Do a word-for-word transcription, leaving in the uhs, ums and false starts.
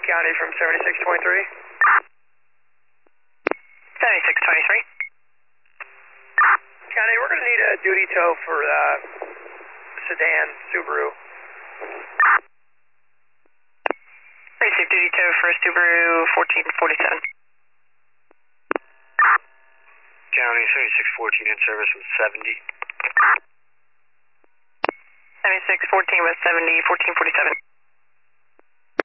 County from seventy-six twenty-three. seventy-six twenty-three. County, we're going to need a duty tow for uh, sedan Subaru. Receive duty tow for Subaru fourteen forty-seven. County seventy-six fourteen in service with seventy. seventy-six fourteen with seventy, fourteen forty-seven.